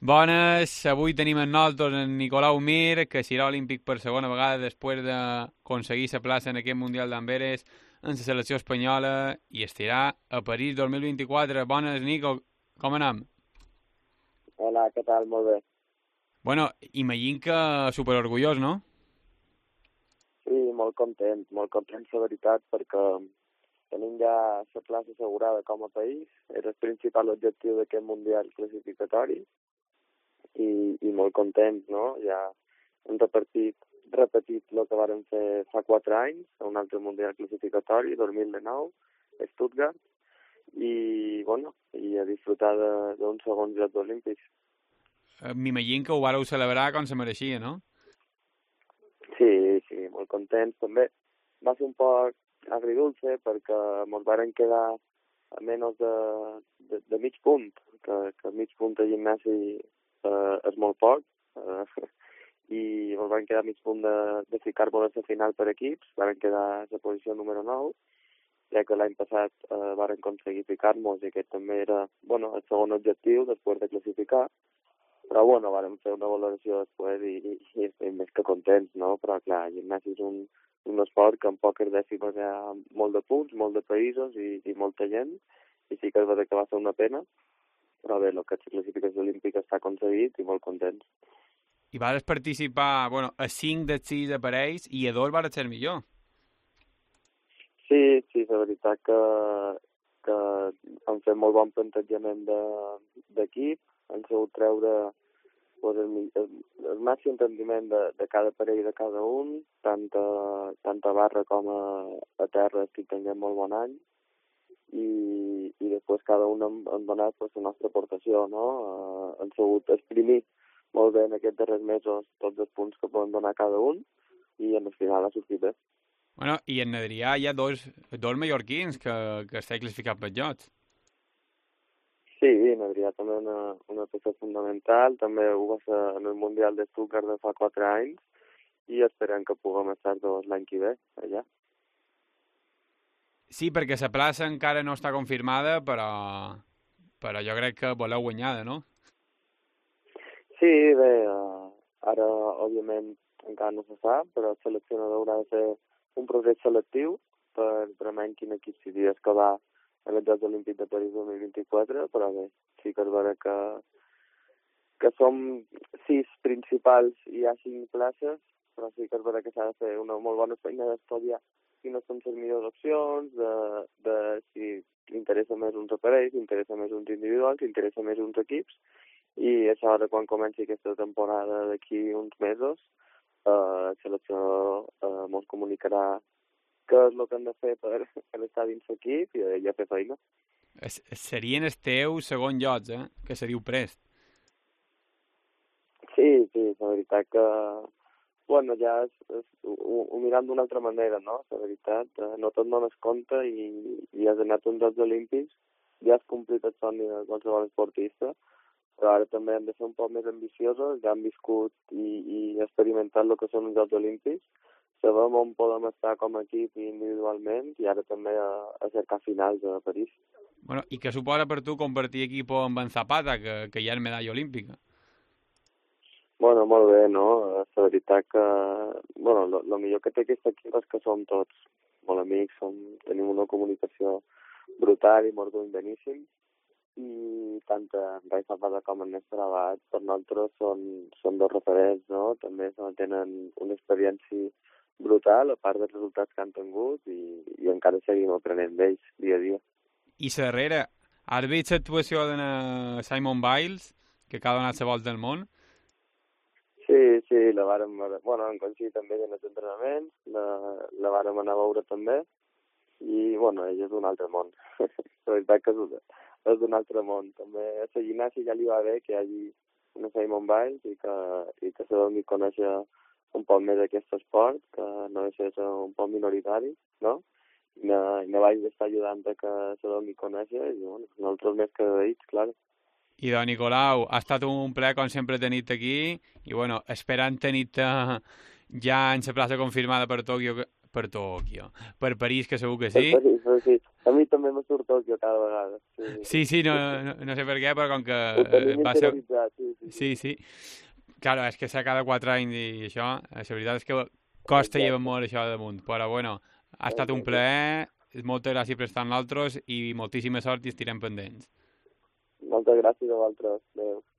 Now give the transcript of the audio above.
Bones, avui tenim amb nosaltres en Nicolau Mir, que serà olímpic per segona vegada després d'aconseguir la plaça en aquest Mundial d'Amberes en la selecció espanyola i estirà a París 2024. Bones, Nico, com anem? Hola, què tal? Molt bé. Bueno, imagino que superorgullós, no? Sí, molt content, la veritat, perquè tenim ja la plaça assegurada com a país. Era el principal objectiu d'aquest Mundial classificatori i molt contents, no? Ja hem repetit el que vàrem fer fa 4 anys, a un altre Mundial classificatori, 2009, a Stuttgart, i, bueno, i a disfrutar d'uns segons Jocs Olímpics. M'imagino que ho vareu celebrar com se mereixia, no? Sí, molt contents. També va ser un poc agridulce perquè ens varen quedar a menys de mig punt, que mig punt de gimnàsia és molt poc, i ens van quedar a mig punt de ficar-nos a la final per equips, varen quedar a la posició número 9, ja que l'any passat varen aconseguir ficar-nos i aquest també era el segon objectiu després de classificar, però vàrem fer una valoració després i estem més que contents, no? Però clar, el gimnàsia és un esport que en poques dècimes hi ha molt de punts, molt de països i molta gent, i sí que és veritat que va ser una pena, però bé, el que és la classificació olímpica està aconseguit i molt contents. I vas participar, a 5 dels 6 aparells i a 2 vas ser millor. Sí, la veritat que han fet molt bon plantejament d'equip, han sabut treure el màxim rendiment de cada parell de cada un, tant a barra com a terra estic tenint molt bon any, i després cada un han donat la nostra aportació, no? Han sabut exprimir molt bé en aquests darrers mesos tots els punts que poden donar cada un, i en el final ha sortit bé. I en Adrià hi ha dos mallorquins que estan classificats per jocs. Sí, en Adrià també una peça fundamental, també ho va ser en el Mundial de Stuttgart de fa 4 anys, i esperem que puguem estar tots l'any que ve allà. Sí, perquè la plaça encara no està confirmada, però jo crec que voleu guanyada, no? Sí, bé, ara, òbviament, encara no se sap, però el seleccionador haurà de fer un procés selectiu per veure quin equip s'hi que va a els Jocs Olímpics de París 2024, però bé, sí que és veritat que som 6 principals i hi ha 5 places, però sí que és veritat que s'ha de fer una molt bona feina d'estudiar quines són les millors opcions, de si interessa més uns aparells, interessa més uns individuals, interessa més uns equips, i a l'hora quan comenci aquesta temporada d'aquí uns mesos, el seleccionador ens comunicarà què és el que hem de fer per estar dins l'equip i a fer feina. Serien els teus segons jocs, que se diu prest. Sí, la veritat que ja ho mirant d'una altra manera, no? La veritat, no tot dones compte i has anat uns Jocs Olímpics, ja has complit el somni de qualsevol esportista, però ara també hem de ser un poc més ambiciosos, ja hem viscut i experimentat el que són els Jocs Olímpics, sabem on podem estar com a equip i individualment, i ara també a cercar finals a París. I què suposa per tu compartir equip amb en Zapata, que ja és medalla olímpica? Molt bé, no? La veritat que, lo millor que té aquest equip és que som tots molt amics, tenim una comunicació brutal i molt beníssim, i tant en Rai Zapata com en Néstor Abad per nosaltres són dos referents, no? També tenen una experiència brutal, a part dels resultats que han tingut, i encara seguim aprenent d'ells dia a dia. I darrere, has vist l'actuació de Simone Biles, que ha donat la volta al món? Sí, la vàrem veure. En coincidit també en els entrenaments, la vàrem anar a veure també, i, ella és d'un altre món. La veritat que és d'un altre món. També a la gimnàsia ja li va bé que hi hagi una Simone Biles i que se doni a conèixer un poc més aquest esport, que no és un poc minoritari, no? I no vaig estar ajudant a que se doni a conèixer, i nosaltres més que agraïts, clar. I de Nicolau, ha estat un plaer com sempre tenir-te aquí, i esperant tenir-te ja en la plaça confirmada per Tòquio per Tòquio. Per París, que segur que Per sí. París, sí. A mi també me surt Tòquio cada vegada. Sí, no sé per què, però com que Ho tenim va ser... interioritzat, sí. Claro, és que ser cada 4 anys i això, la veritat és que costa llevar molt això damunt. Però bueno, ha estat un plaer, moltes gràcies per estar amb nosaltres i moltíssima sort i estirem pendents. Moltes gràcies a vosaltres. Adéu.